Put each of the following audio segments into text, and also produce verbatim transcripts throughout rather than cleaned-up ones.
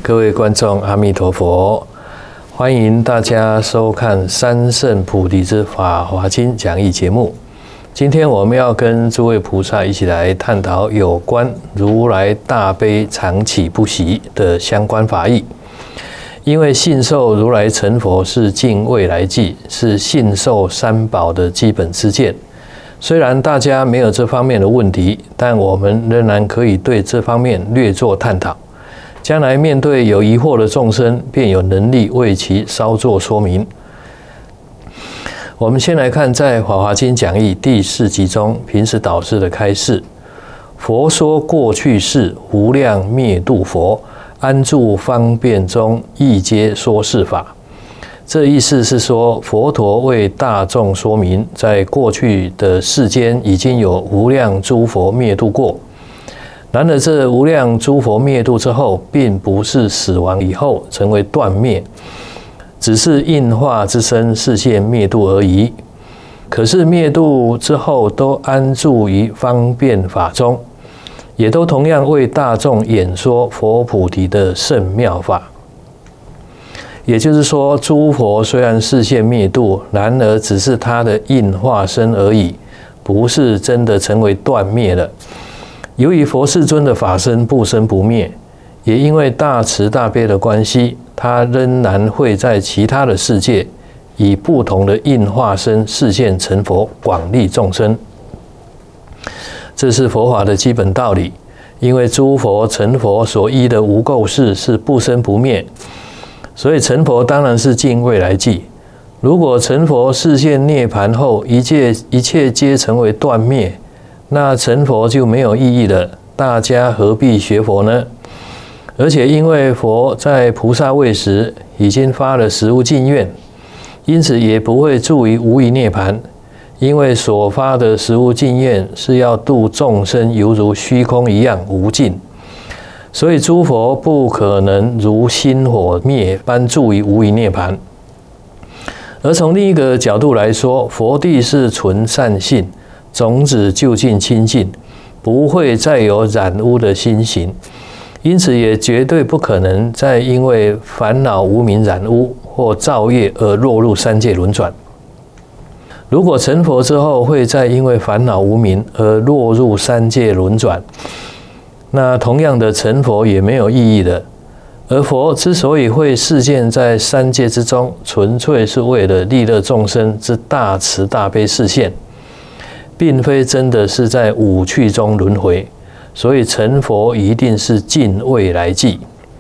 各位观众，阿弥陀佛！欢迎大家收看三圣菩提之法华经讲义节目。今天我们要跟诸位菩萨一起来探讨有关如来大悲常起不息的相关法义。因为信受如来成佛是尽未来际，是信受三宝的基本知见。虽然大家没有这方面的问题，但我们仍然可以对这方面略作探讨。将来面对有疑惑的众生，便有能力为其稍作说明。我们先来看在《法华经讲义》第四集中平时导师的开示：佛说过去世无量灭度佛，安住方便中，亦皆说是法。这意思是说，佛陀为大众说明，在过去的世间已经有无量诸佛灭度过。然而，这无量诸佛灭度之后，并不是死亡以后成为断灭，只是应化之身示现灭度而已。可是灭度之后，都安住于方便法中，也都同样为大众演说佛菩提的圣妙法。也就是说，诸佛虽然示现灭度，然而只是他的应化身而已，不是真的成为断灭了。由于佛世尊的法身不生不灭，也因为大慈大悲的关系，他仍然会在其他的世界以不同的应化身示现成佛，广利众生。这是佛法的基本道理。因为诸佛成佛所依的无垢事是不生不灭，所以成佛当然是尽未来际。如果成佛示现涅槃后，一切一切皆成为断灭，那成佛就没有意义了，大家何必学佛呢？而且因为佛在菩萨位时已经发了实无尽愿，因此也不会住于无余涅槃。因为所发的实无尽愿是要度众生犹如虚空一样无尽，所以诸佛不可能如星火灭般住于无余涅槃。而从另一个角度来说，佛地是纯善性，种子究竟清净，不会再有染污的心行，因此也绝对不可能再因为烦恼无明染污或造业而落入三界轮转。如果成佛之后会再因为烦恼无明而落入三界轮转，那同样的成佛也没有意义的。而佛之所以会示现在三界之中，纯粹是为了利乐众生之大慈大悲示现，并非真的是在五趣中轮回，所以成佛一定是尽未来际。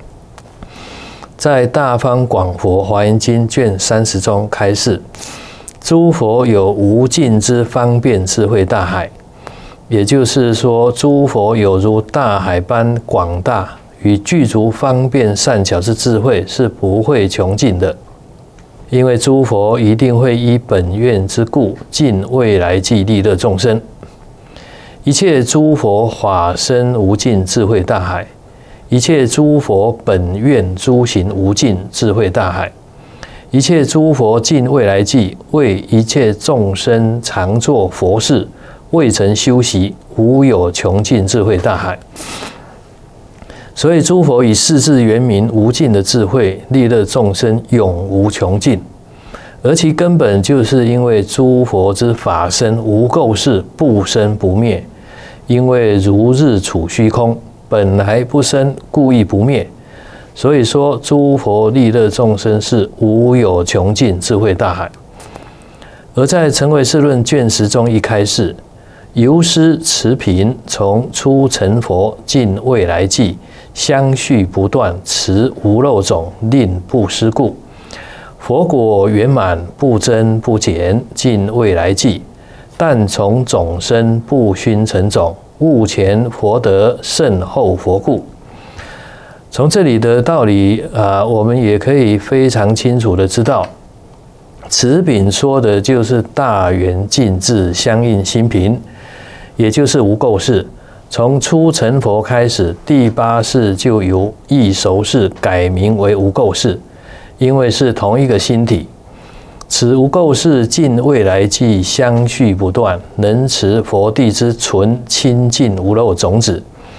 在《大方广佛华严经》卷三十中开示，诸佛有无尽之方便智慧大海，也就是说，诸佛有如大海般广大与具足方便善巧之智慧，是不会穷尽的。因为诸佛一定会依本愿之故，尽未来际利乐众生。一切诸佛法身无尽智慧大海，一切诸佛本愿诸行无尽智慧大海，一切诸佛尽未来际为一切众生常作佛事，未曾休息，无有穷尽智慧大海。所以诸佛以世智圆明无尽的智慧，利乐众生永无穷尽。而其根本就是因为诸佛之法身无垢事，不生不灭。因为如日处虚空，本来不生，故亦不灭。所以说，诸佛利乐众生是无有穷尽智慧大海。而在《成唯识论》卷十中一开示，由师持品，从初成佛尽未来际，相续不断，持无漏种，令不失故。佛果圆满，不增不减，尽未来际。但从种生，不熏成种，悟前佛德，胜后佛故。从这里的道理啊，我们也可以非常清楚的知道，此品说的就是大圆净智相应心品，也就是无垢事。从初成佛开始，第八世就由异熟事改名为无垢事，因为是同一个心体。此无垢事尽未来际相续不断，能持佛地之纯清净无漏种子。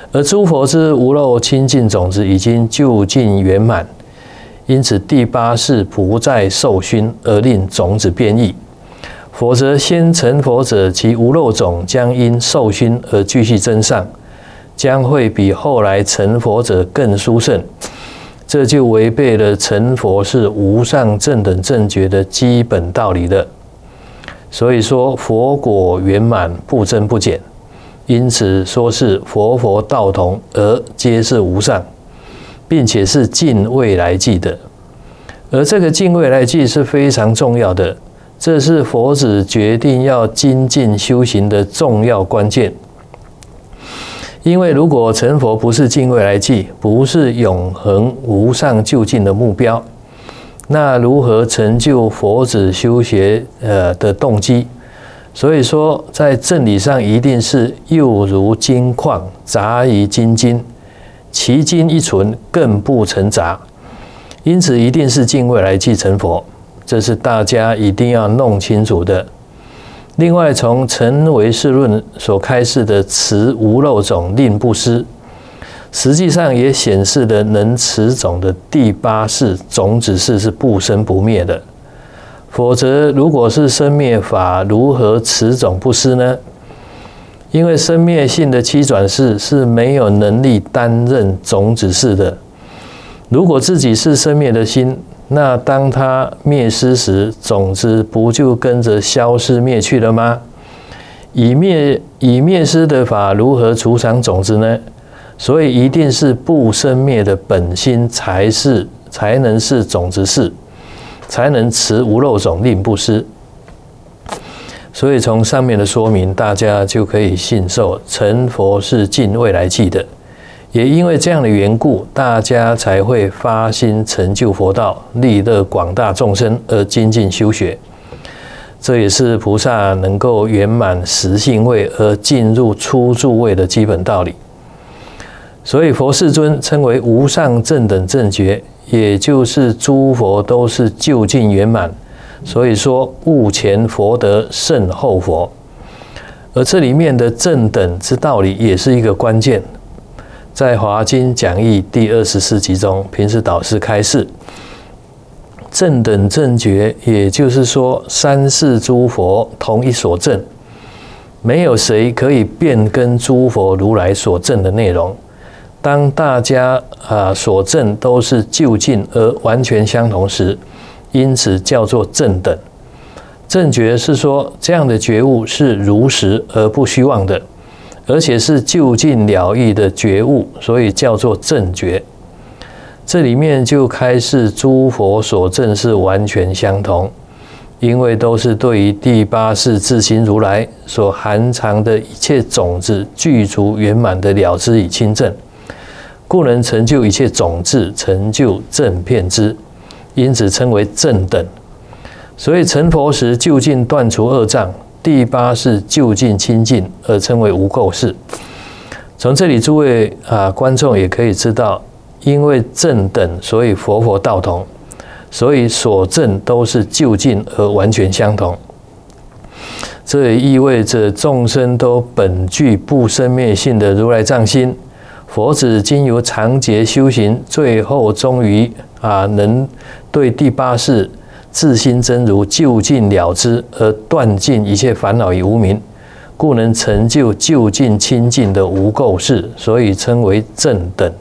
而诸佛之无漏清净种子已经究竟圆满，因此第八世不再受熏而令种子变异。否则先成佛者，其无漏种将因受熏而继续增上，将会比后来成佛者更殊胜。这就违背了成佛是无上正等正觉的基本道理了。所以说佛果圆满不增不减，因此说是佛佛道同而皆是无上，并且是尽未来际的。而这个尽未来际是非常重要的，这是佛子决定要精进修行的重要关键。因为如果成佛不是尽未来际，不是永恒无上究竟的目标，那如何成就佛子修学呃的动机？所以说，在正理上一定是又如金矿杂于金金，其金一存，更不成杂。因此，一定是尽未来际成佛，这是大家一定要弄清楚的。另外，从成唯识论所开示的持无漏种令不失，实际上也显示了能持种的第八世种子世是不生不灭的。否则，如果是生灭法，如何持种不失呢？因为生灭性的七转世是没有能力担任种子世的。如果自己是生灭的心，那当它灭失时，种子不就跟着消失灭去了吗？以灭以灭失的法如何储藏种子呢？所以一定是不生灭的本心才是才能是种子世，才能持无漏种令不失。所以从上面的说明，大家就可以信受成佛是尽未来际的。也因为这样的缘故，大家才会发心成就佛道，利乐广大众生而精进修学。这也是菩萨能够圆满实性位而进入初住位的基本道理。所以佛世尊称为无上正等正觉，也就是诸佛都是究竟圆满。所以说悟前佛德胜后佛，而这里面的正等之道理也是一个关键。在《华经讲义》第二十四集中，平时导师开示，正等正觉，也就是说三世诸佛同一所证，没有谁可以变更诸佛如来所证的内容。当大家啊所证都是究竟而完全相同时，因此叫做正等。正觉是说这样的觉悟是如实而不虚妄的，而且是究竟了义的觉悟，所以叫做正觉。这里面就开示诸佛所证是完全相同，因为都是对于第八世自心如来所含藏的一切种子具足圆满的了知与亲证，故能成就一切种子，成就正遍知，因此称为正等。所以成佛时究竟断除恶障，第八世究竟清净，而称为无垢世。从这里诸位啊观众也可以知道，因为正等，所以佛佛道同，所以所证都是究竟而完全相同。这也意味着众生都本具不生灭性的如来藏心，佛子经由长劫修行，最后终于啊能对第八世自心真如究竟了知，而断尽一切烦恼与无明，故能成就究竟清净的无垢世，所以称为正等。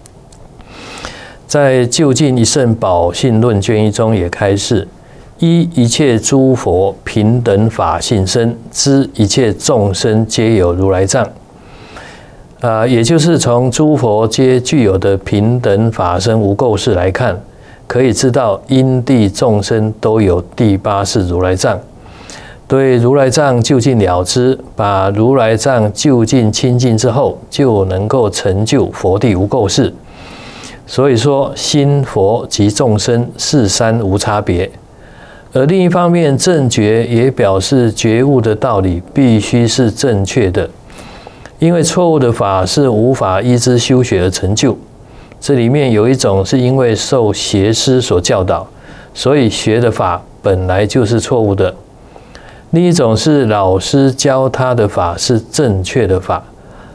在《究竟一圣宝性论》卷一中也开示：依一切诸佛平等法性身，知一切众生皆有如来藏。啊、呃，也就是从诸佛皆具有的平等法身无垢世来看，可以知道因地众生都有第八世如来藏。对如来藏究竟了知，把如来藏究竟清净之后，就能够成就佛地无垢世。所以说，心佛及众生是三无差别。而另一方面，正觉也表示觉悟的道理必须是正确的，因为错误的法是无法依之修学而成就。这里面有一种是因为受邪师所教导，所以学的法本来就是错误的；另一种是老师教他的法是正确的法，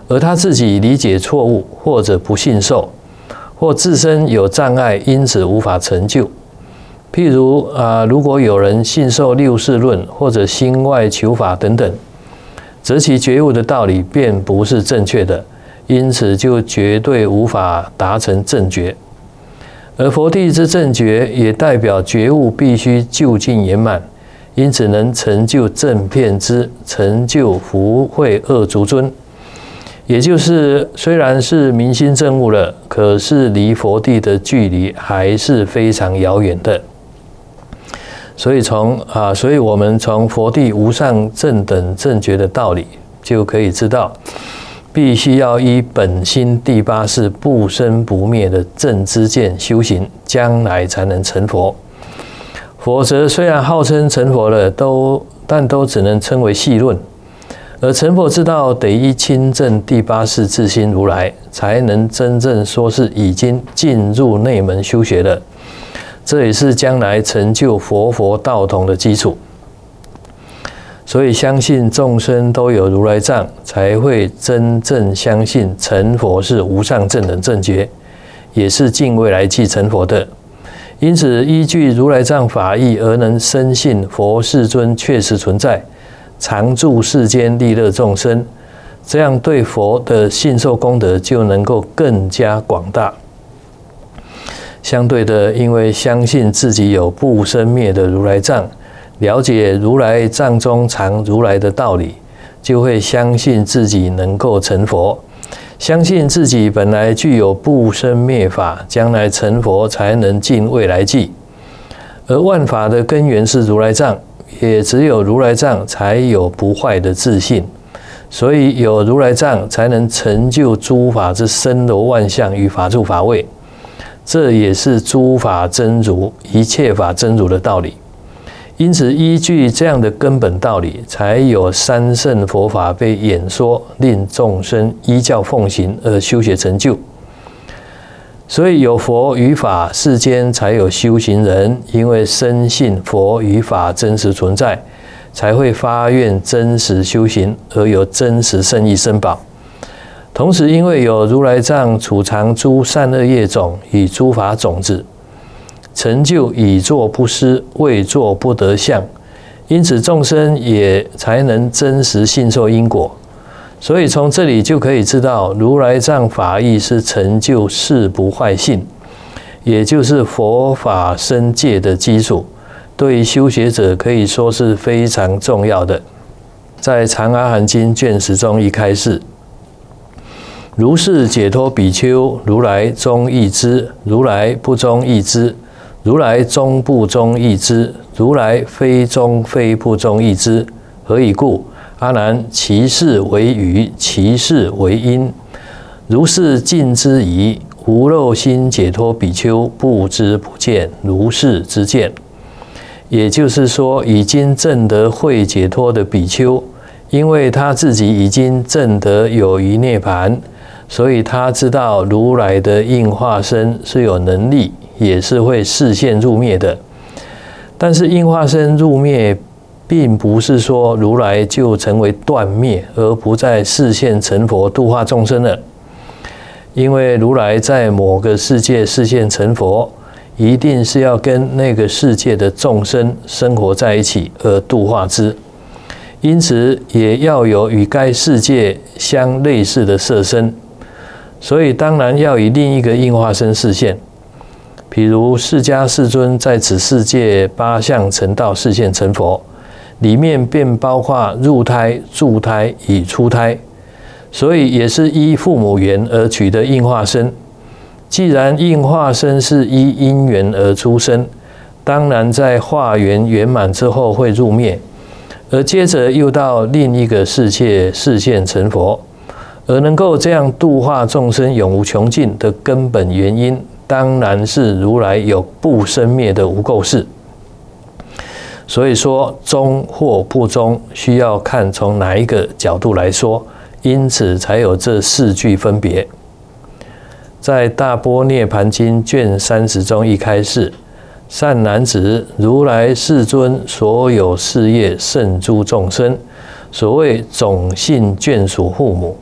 而他自己理解错误，或者不信受，或自身有障碍，因此无法成就。譬如啊，如果有人信受六世论或者心外求法等等，则其觉悟的道理便不是正确的，因此就绝对无法达成正觉。而佛地之正觉也代表觉悟必须究竟圆满，因此能成就正遍知，成就福慧二足尊。也就是虽然是明心证悟了，可是离佛地的距离还是非常遥远的。所以从啊，所以我们从佛地无上正等正觉的道理，就可以知道，必须要依本心第八识不生不灭的正知见修行，将来才能成佛。否则，虽然号称成佛了，都但都只能称为细论。而成佛之道，得依亲证第八识自心如来，才能真正说是已经进入内门修学了。这也是将来成就佛佛道同的基础。所以相信众生都有如来藏，才会真正相信成佛是无上正等正觉，也是尽未来际成佛的。因此，依据如来藏法义而能深信佛世尊确实存在，常住世间利乐众生，这样对佛的信受功德就能够更加广大。相对的，因为相信自己有不生灭的如来藏，了解如来藏中藏如来的道理，就会相信自己能够成佛，相信自己本来具有不生灭法，将来成佛才能尽未来际。而万法的根源是如来藏，也只有如来藏才有不坏的自信，所以有如来藏才能成就诸法之森罗万象与法住法位。这也是诸法真如、一切法真如的道理。因此，依据这样的根本道理，才有三圣佛法被演说，令众生依教奉行而修学成就。所以，有佛与法，世间才有修行人。因为深信佛与法真实存在，才会发愿真实修行，而有真实圣意生宝。同时，因为有如来藏储藏诸善恶业种与诸法种子，成就以作不失，未作不得相，因此众生也才能真实信受因果。所以从这里就可以知道，如来藏法义是成就誓不坏信，也就是佛法深戒的基础，对于修学者可以说是非常重要的。在《长阿含经》卷十中一开示，如是解脱比丘，如来中意之，如来不中意之，如来中不中意之，如来非中非不中意之。何以故？阿难，其事为语，其事为因。如是尽之矣。无漏心解脱比丘，不知不见，如是之见。也就是说，已经证得慧解脱的比丘，因为他自己已经证得有余涅槃，所以他知道如来的应化身是有能力，也是会示现入灭的。但是应化身入灭，并不是说如来就成为断灭，而不再示现成佛度化众生了。因为如来在某个世界示现成佛，一定是要跟那个世界的众生生活在一起而度化之，因此也要有与该世界相类似的色身。所以当然要以另一个应化身示现。譬如释迦世尊在此世界八相成道示现成佛，里面便包括入胎、住胎与出胎，所以也是依父母缘而取得应化身。既然应化身是依因缘而出生，当然在化缘圆满之后会入灭，而接着又到另一个世界示现成佛。而能够这样度化众生永无穷尽的根本原因，当然是如来有不生灭的无垢事。所以说中或不中，需要看从哪一个角度来说，因此才有这四句分别。在《大般涅盘经》卷三十中一开示，善男子，如来世尊所有事业胜诸众生，所谓种性眷属父母，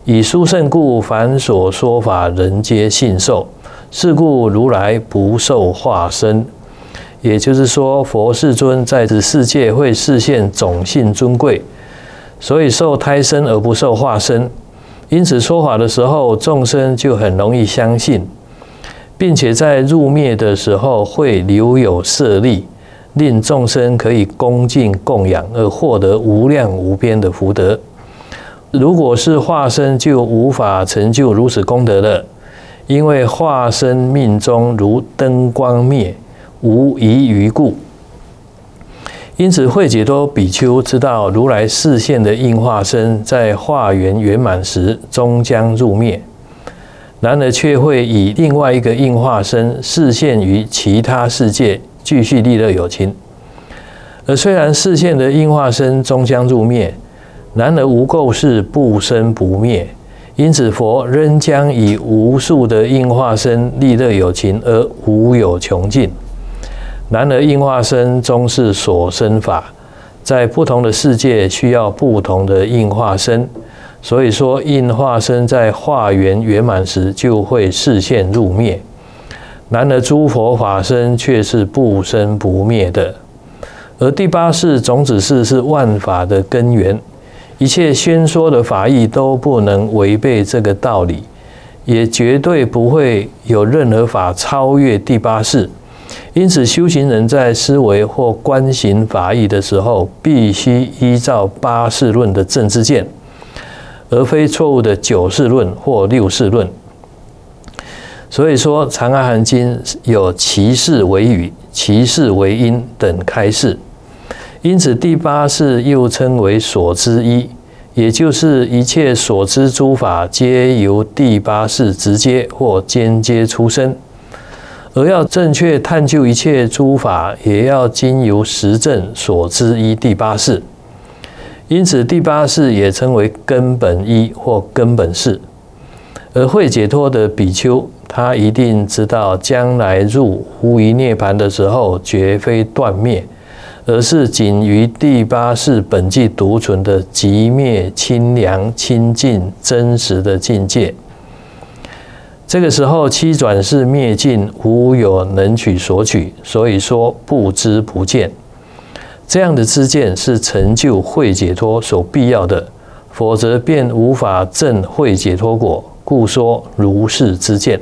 以殊胜故，凡所说法，人皆信受。是故如来不受化身。也就是说，佛世尊在此世界会示现种性尊贵，所以受胎身而不受化身。因此说法的时候，众生就很容易相信，并且在入灭的时候会留有舍利，令众生可以恭敬供养，而获得无量无边的福德。如果是化身，就无法成就如此功德了，因为化身命中如灯光灭，无遗余故。因此慧解脱比丘知道如来示现的应化身在化缘圆满时终将入灭，然而却会以另外一个应化身示现于其他世界，继续利乐有情。而虽然示现的应化身终将入灭，然而无垢是不生不灭，因此佛仍将以无数的应化身利乐有情，而无有穷尽。然而应化身终是所生法，在不同的世界需要不同的应化身，所以说应化身在化缘圆满时就会示现入灭。然而诸佛法身却是不生不灭的。而第八世种子世是万法的根源，一切宣说的法义都不能违背这个道理，也绝对不会有任何法超越第八世。因此修行人在思维或观行法义的时候，必须依照八世论的正知见，而非错误的九世论或六世论。所以说《长阿含经》有其事为语、其事为因等开示。因此第八世又称为所知一，也就是一切所知诸法皆由第八世直接或间接出生。而要正确探究一切诸法，也要经由实证所知一第八世。因此第八世也称为根本一或根本世。而慧解脱的比丘，他一定知道将来入无余涅槃的时候，绝非断灭，而是仅于第八世本际独存的极灭、清凉、清净、真实的境界。这个时候七转世灭尽，无有能取所取，所以说不知不见。这样的知见是成就慧解脱所必要的，否则便无法证慧解脱果，故说如是知见。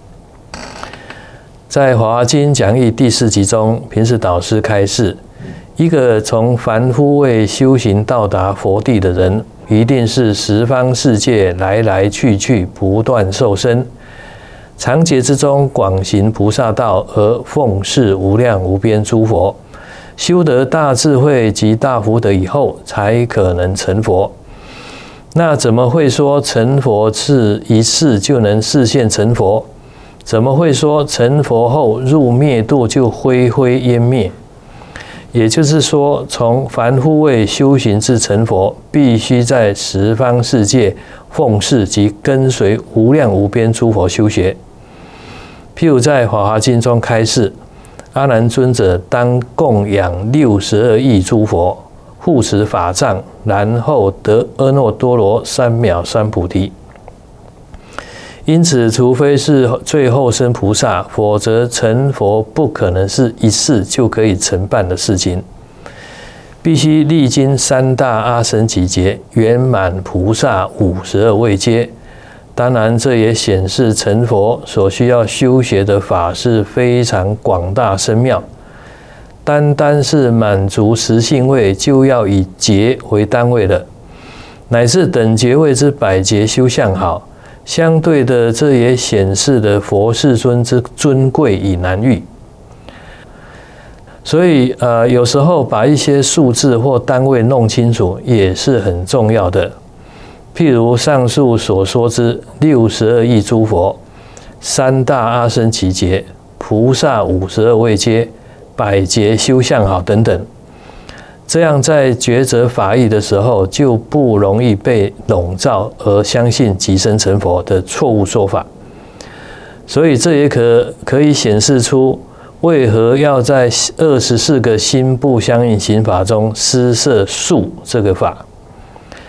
在《华华经》讲义第四集中，平时导师开示，一个从凡夫位修行到达佛地的人，一定是十方世界来来去去，不断受生，长劫之中广行菩萨道，而奉事无量无边诸佛，修得大智慧及大福德以后，才可能成佛。那怎么会说成佛是一世就能示现成佛？怎么会说成佛后入灭度就灰灰烟灭？也就是说，从凡夫位修行至成佛，必须在十方世界奉事及跟随无量无边诸佛修学。譬如在《华华经》中开示，阿难尊者当供养六十二亿诸佛，护持法藏，然后得阿耨多罗三藐三菩提。因此，除非是最后生菩萨，否则成佛不可能是一世就可以成办的事情，必须历经三大阿僧祇劫，圆满菩萨五十二位阶。当然，这也显示成佛所需要修学的法是非常广大深妙。单单是满足实性位，就要以劫为单位了，乃至等劫位之百劫修相好。相对的，这也显示了佛世尊之尊贵与难遇。所以，呃，有时候把一些数字或单位弄清楚也是很重要的。譬如上述所说之六十二亿诸佛、三大阿僧祇劫、菩萨五十二位阶、百劫修相好等等，这样在抉择法义的时候，就不容易被笼罩而相信即生成佛的错误说法。所以这也可可以显示出为何要在二十四个心不相应行法中施设数这个法。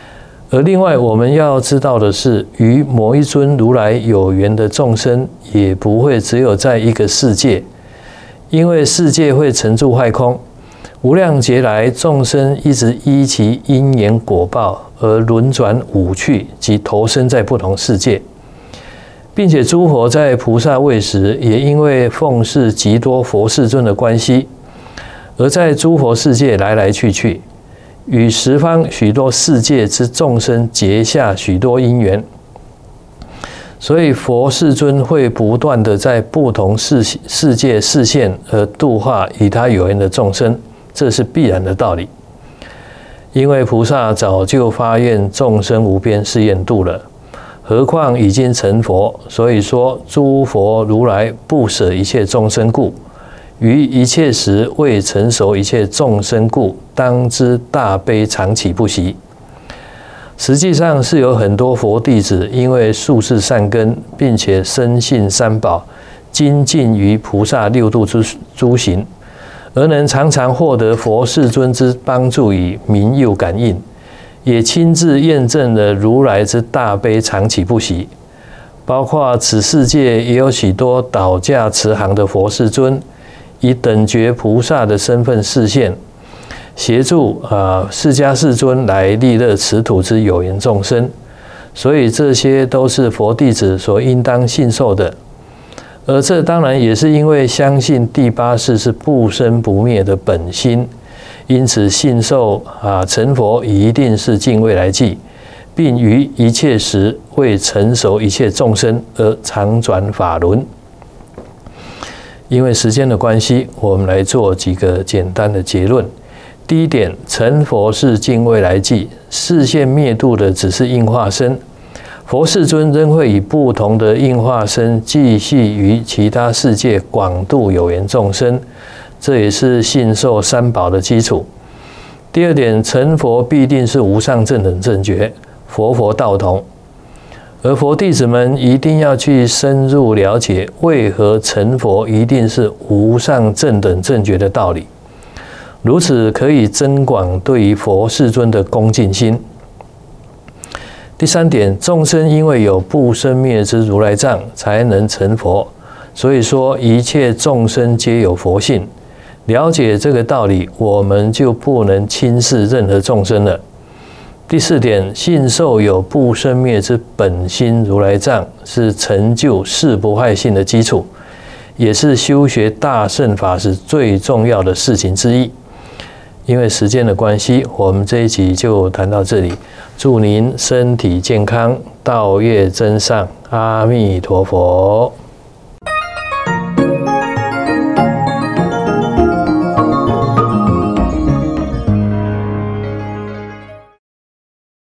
而另外我们要知道的是，与某一尊如来有缘的众生，也不会只有在一个世界，因为世界会成住坏空，无量劫来众生一直依其因缘果报而轮转五趣及投生在不同世界，并且诸佛在菩萨位时，也因为奉事极多佛世尊的关系，而在诸佛世界来来去去，与十方许多世界之众生结下许多因缘，所以佛世尊会不断的在不同世世界示现而度化与他有缘的众生，这是必然的道理。因为菩萨早就发愿众生无边誓愿度了，何况已经成佛，所以说诸佛如来不舍一切众生故，于一切时未成熟一切众生故，当知大悲常起不息。实际上是有很多佛弟子因为宿世善根，并且深信三宝，精进于菩萨六度之诸行，而能常常获得佛世尊之帮助与明佑感应，也亲自验证了如来之大悲常起不息。包括此世界也有许多倒驾慈航的佛世尊，以等觉菩萨的身份示现，协助啊释迦世尊来利乐此土之有缘众生，所以这些都是佛弟子所应当信受的。而这当然也是因为相信第八世是不生不灭的本心，因此信受啊成佛一定是尽未来际，并于一切时为成熟一切众生而常转法轮。因为时间的关系，我们来做几个简单的结论。第一点，成佛是尽未来际，示现灭度的只是应化身，佛世尊仍会以不同的应化身继续于其他世界广度有缘众生，这也是信受三宝的基础。第二点，成佛必定是无上正等正觉，佛佛道同，而佛弟子们一定要去深入了解，为何成佛一定是无上正等正觉的道理，如此可以增广对于佛世尊的恭敬心。第三点，众生因为有不生灭之如来藏，才能成佛，所以说一切众生皆有佛性。了解这个道理，我们就不能轻视任何众生了。第四点，信受有不生灭之本心如来藏，是成就誓不坏性的基础，也是修学大乘法时最重要的事情之一。因为时间的关系，我们这一集就谈到这里。祝您身体健康，道业增上，阿弥陀佛。